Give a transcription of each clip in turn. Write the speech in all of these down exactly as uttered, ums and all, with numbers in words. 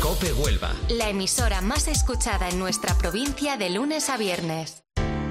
COPE Huelva. La emisora más escuchada en nuestra provincia de lunes a viernes.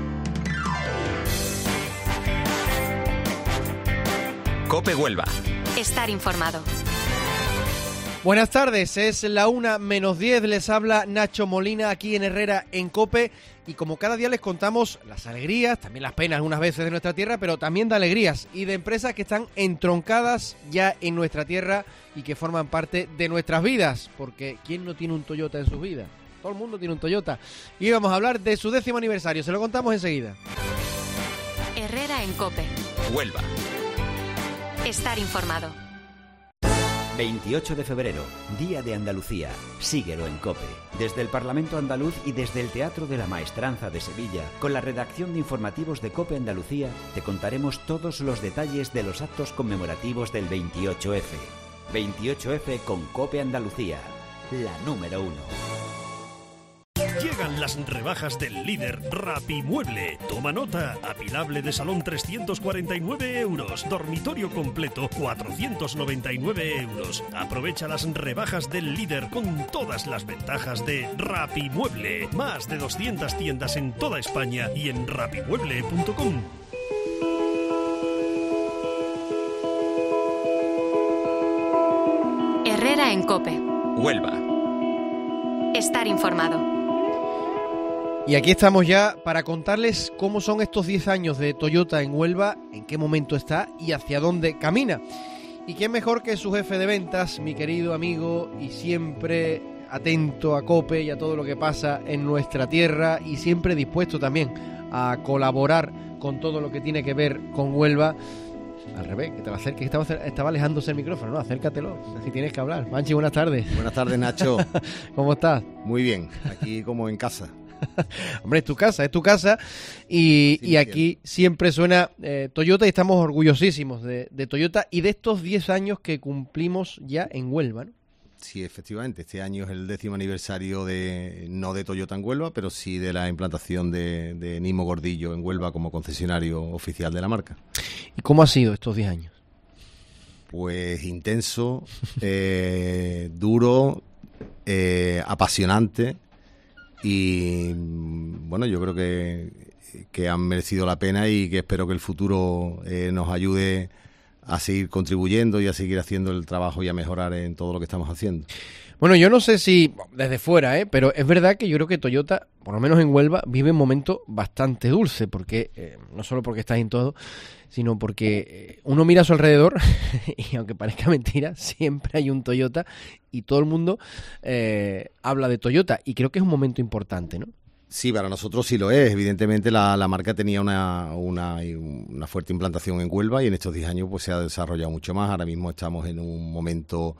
COPE Huelva. Estar informado. Buenas tardes, es la una menos diez, les habla Nacho Molina aquí en Herrera en COPE y como cada día les contamos las alegrías, también las penas unas veces de nuestra tierra, pero también de alegrías y de empresas que están entroncadas ya en nuestra tierra y que forman parte de nuestras vidas, porque ¿quién no tiene un Toyota en su vida? Todo el mundo tiene un Toyota. Y hoy vamos a hablar de su décimo aniversario, se lo contamos enseguida. Herrera en COPE. Huelva. Estar informado. veintiocho de febrero, Día de Andalucía. Síguelo en COPE. Desde el Parlamento Andaluz y desde el Teatro de la Maestranza de Sevilla, con la redacción de informativos de COPE Andalucía, te contaremos todos los detalles de los actos conmemorativos del veintiocho efe. veintiocho efe con COPE Andalucía, la número uno. Llegan las rebajas del líder Rapimueble. Toma nota. Apilable de salón trescientos cuarenta y nueve euros. Dormitorio completo cuatrocientos noventa y nueve euros. Aprovecha las rebajas del líder con todas las ventajas de Rapimueble. Más de doscientas tiendas en toda España y en rapimueble punto com. Herrera en COPE. Huelva. Estar informado. Y aquí estamos ya para contarles cómo son estos diez años de Toyota en Huelva, en qué momento está y hacia dónde camina. Y quién mejor que su jefe de ventas, mi querido amigo y siempre atento a COPE y a todo lo que pasa en nuestra tierra y siempre dispuesto también a colaborar con todo lo que tiene que ver con Huelva. Al revés, que te lo acerques, estaba, estaba alejándose el micrófono, no, acércatelo, si tienes que hablar. Manchi, buenas tardes. Buenas tardes, Nacho. ¿Cómo estás? Muy bien, aquí como en casa. Hombre, es tu casa, es tu casa y, y aquí siempre suena eh, Toyota y estamos orgullosísimos de, de Toyota y de estos diez años que cumplimos ya en Huelva, ¿no? Sí, efectivamente, este año es el décimo aniversario de, no de Toyota en Huelva, pero sí de la implantación de, de Nimo Gordillo en Huelva como concesionario oficial de la marca. ¿Y cómo ha sido estos diez años? Pues intenso, eh, duro, eh, apasionante. Y bueno, yo creo que, que han merecido la pena y que espero que el futuro eh, nos ayude a seguir contribuyendo y a seguir haciendo el trabajo y a mejorar en todo lo que estamos haciendo. Bueno, yo no sé si desde fuera, ¿eh? pero es verdad que yo creo que Toyota, por lo menos en Huelva, vive un momento bastante dulce, porque eh, no solo porque estás en todo, sino porque eh, uno mira a su alrededor y aunque parezca mentira, siempre hay un Toyota y todo el mundo eh, habla de Toyota y creo que es un momento importante, ¿no? Sí, para nosotros sí lo es. Evidentemente la, la marca tenía una, una, una fuerte implantación en Huelva y en estos diez años pues se ha desarrollado mucho más. Ahora mismo estamos en un momento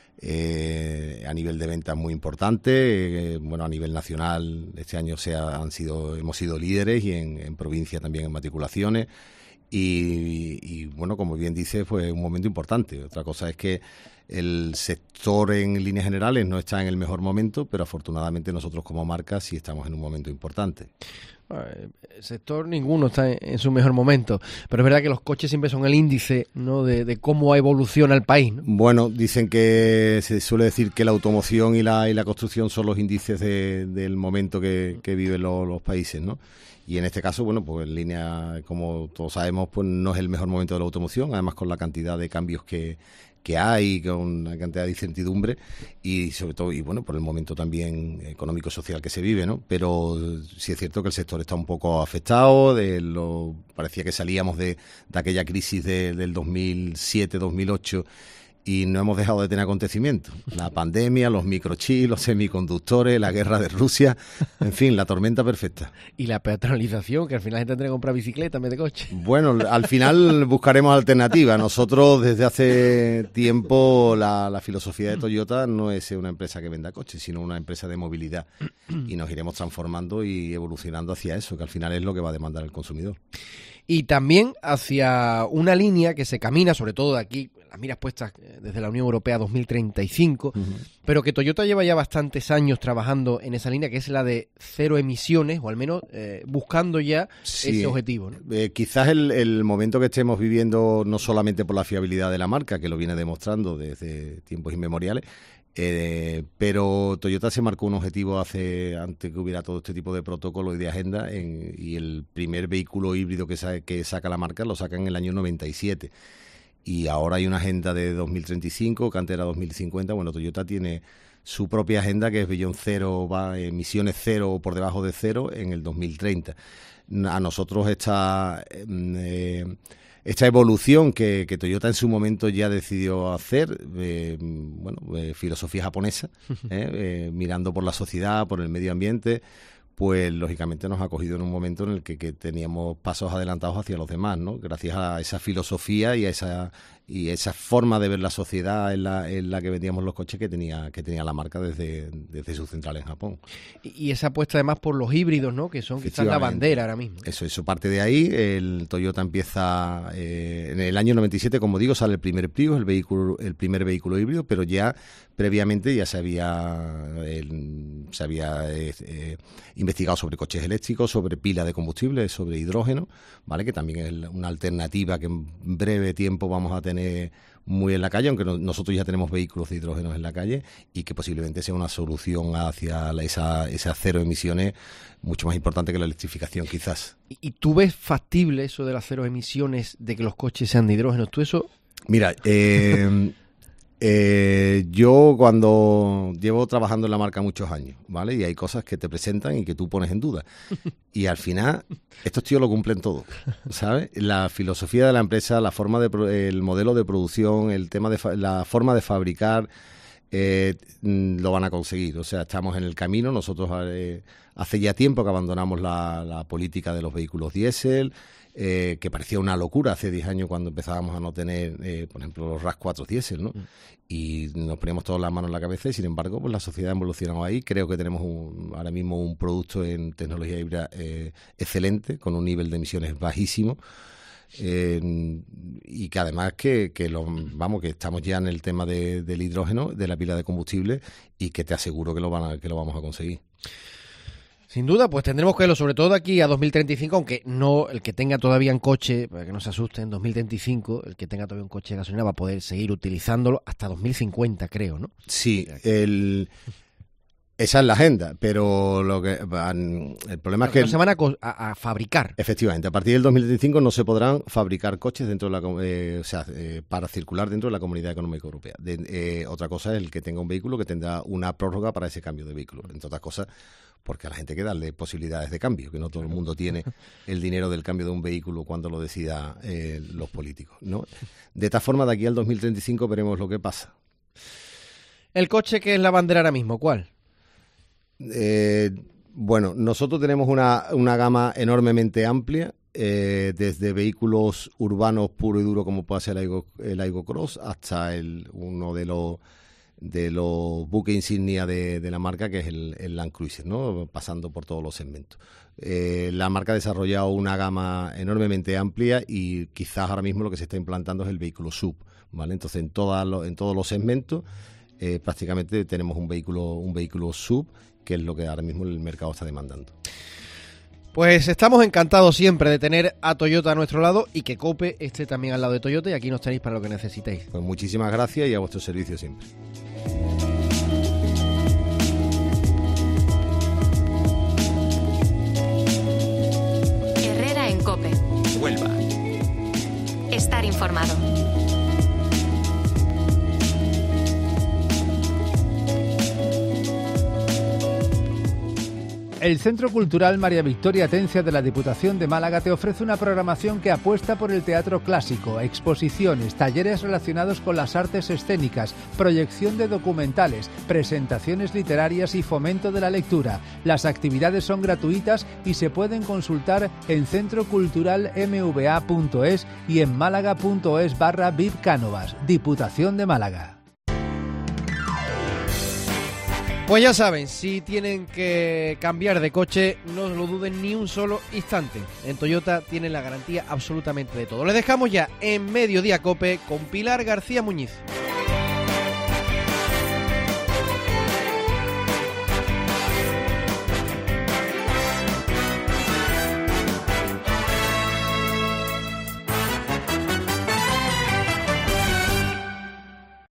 eh, a nivel de ventas muy importante. Eh, bueno, a nivel nacional este año se ha, han sido, hemos sido líderes y en, en provincia también en matriculaciones. Y, y bueno, como bien dice, fue un momento importante. Otra cosa es que el sector en líneas generales no está en el mejor momento, pero afortunadamente nosotros como marca sí estamos en un momento importante. El sector ninguno está en su mejor momento, pero es verdad que los coches siempre son el índice, ¿no?, de, de cómo evoluciona el país, ¿no? Bueno, dicen que se suele decir que la automoción y la, y la construcción son los índices de, del momento que, que viven los, los países, ¿no? Y en este caso, bueno, pues en línea, como todos sabemos, pues no es el mejor momento de la automoción, además con la cantidad de cambios que, que hay, con una cantidad de incertidumbre y sobre todo, y bueno, por el momento también económico-social que se vive, ¿no? Pero sí es cierto que el sector está un poco afectado, de lo, parecía que salíamos de, de aquella crisis de, del dos mil siete dos mil ocho y no hemos dejado de tener acontecimientos. La pandemia, los microchips, los semiconductores, la guerra de Rusia, en fin, la tormenta perfecta. Y la peatonalización, que al final la gente tendrá que comprar bicicleta en vez de coche. Bueno, al final buscaremos alternativas. Nosotros desde hace tiempo la, la filosofía de Toyota no es una empresa que venda coches, sino una empresa de movilidad. Y nos iremos transformando y evolucionando hacia eso, que al final es lo que va a demandar el consumidor. Y también hacia una línea que se camina, sobre todo de aquí, las miras puestas desde la Unión Europea dos mil treinta y cinco, uh-huh. pero que Toyota lleva ya bastantes años trabajando en esa línea, que es la de cero emisiones, o al menos eh, buscando ya sí. ese objetivo, ¿no? Eh, quizás el, el momento que estemos viviendo, no solamente por la fiabilidad de la marca, que lo viene demostrando desde tiempos inmemoriales, Eh, pero Toyota se marcó un objetivo hace antes que hubiera todo este tipo de protocolo y de agenda en, y el primer vehículo híbrido que, sa que saca la marca lo saca en el año noventa y siete y ahora hay una agenda de dos mil treinta y cinco, cantera dos mil cincuenta. Bueno, Toyota tiene su propia agenda que es Beyond Cero, va emisiones cero o por debajo de cero en el dos mil treinta. A nosotros esta eh, esta evolución que, que Toyota en su momento ya decidió hacer, eh, bueno, eh, filosofía japonesa, eh, eh, mirando por la sociedad, por el medio ambiente, pues lógicamente nos ha cogido en un momento en el que, que teníamos pasos adelantados hacia los demás, ¿no? Gracias a esa filosofía y a esa y esa forma de ver la sociedad en la, en la que vendíamos los coches que tenía que tenía la marca desde, desde su central en Japón. Y esa apuesta además por los híbridos, ¿no? Que son quizás la bandera ahora mismo. Eso, eso parte de ahí. El Toyota empieza eh, en el año noventa y siete, como digo, sale el primer Prius, el vehículo, el primer vehículo híbrido, pero ya previamente ya se había el, se había eh, eh, investigado sobre coches eléctricos, sobre pila de combustible, sobre hidrógeno, ¿vale? Que también es una alternativa que en breve tiempo vamos a tener muy en la calle, aunque no, nosotros ya tenemos vehículos de hidrógeno en la calle y que posiblemente sea una solución hacia la, esa, esas cero emisiones mucho más importante que la electrificación quizás. ¿Y, y tú ves factible eso de las cero emisiones, de que los coches sean de hidrógeno? ¿Tú eso? Mira, eh... Eh, yo cuando llevo trabajando en la marca muchos años, ¿vale? Y hay cosas que te presentan y que tú pones en duda. Y al final, estos tíos lo cumplen todo, ¿sabes? La filosofía de la empresa, la forma de el modelo de producción, el tema de la forma de fabricar, eh, lo van a conseguir. O sea, estamos en el camino. Nosotros eh, hace ya tiempo que abandonamos la, la política de los vehículos diésel. Eh, que parecía una locura hace diez años cuando empezábamos a no tener, eh, por ejemplo, los RAV cuatro diésel, ¿no? Mm. Y nos poníamos todas las manos en la cabeza y, sin embargo, pues la sociedad ha evolucionado ahí. Creo que tenemos un, ahora mismo un producto en tecnología híbrida eh, excelente, con un nivel de emisiones bajísimo. Eh, y que además que, que lo, vamos que estamos ya en el tema de, del hidrógeno, de la pila de combustible, y que te aseguro que lo, van a, que lo vamos a conseguir. Sin duda, pues tendremos que verlo, sobre todo de aquí a dos mil treinta y cinco, aunque no el que tenga todavía un coche, para que no se asuste, en dos mil treinta y cinco, el que tenga todavía un coche de gasolina va a poder seguir utilizándolo hasta dos mil cincuenta, creo, ¿no? Sí, el... esa es la agenda, pero lo que el problema es que... No se van a, a, a fabricar. Efectivamente, a partir del dos mil treinta y cinco no se podrán fabricar coches dentro de la eh, o sea, eh, para circular dentro de la Comunidad Económica Europea. De, eh, otra cosa es el que tenga un vehículo que tendrá una prórroga para ese cambio de vehículo. Entre otras cosas, porque a la gente hay que darle posibilidades de cambio, que no todo el mundo tiene el dinero del cambio de un vehículo cuando lo decida eh, los políticos, ¿no? De esta forma, de aquí al dos mil treinta y cinco veremos lo que pasa. ¿El coche que es la bandera ahora mismo, cuál? Eh, bueno, nosotros tenemos una, una gama enormemente amplia, eh, desde vehículos urbanos puro y duro como puede ser el Aigo, el Aigo Cross, hasta el, uno de los de los buques insignia de, de la marca, que es el, el Land Cruiser, ¿no? Pasando por todos los segmentos. Eh, la marca ha desarrollado una gama enormemente amplia y quizás ahora mismo lo que se está implantando es el vehículo sub, ¿vale? Entonces, en, todas los, en todos los segmentos eh, prácticamente tenemos un vehículo, un vehículo sub, que es lo que ahora mismo el mercado está demandando. Pues estamos encantados siempre de tener a Toyota a nuestro lado y que COPE esté también al lado de Toyota, y aquí nos tenéis para lo que necesitéis. Pues muchísimas gracias y a vuestro servicio siempre. Herrera en COPE. Huelva. Estar informado. El Centro Cultural María Victoria Atencia de la Diputación de Málaga te ofrece una programación que apuesta por el teatro clásico, exposiciones, talleres relacionados con las artes escénicas, proyección de documentales, presentaciones literarias y fomento de la lectura. Las actividades son gratuitas y se pueden consultar en centro cultural m v a punto es y en málaga punto es barra V I P Cánovas, Diputación de Málaga. Pues ya saben, si tienen que cambiar de coche, no lo duden ni un solo instante. En Toyota tienen la garantía absolutamente de todo. Les dejamos ya en Mediodía COPE con Pilar García Muñiz.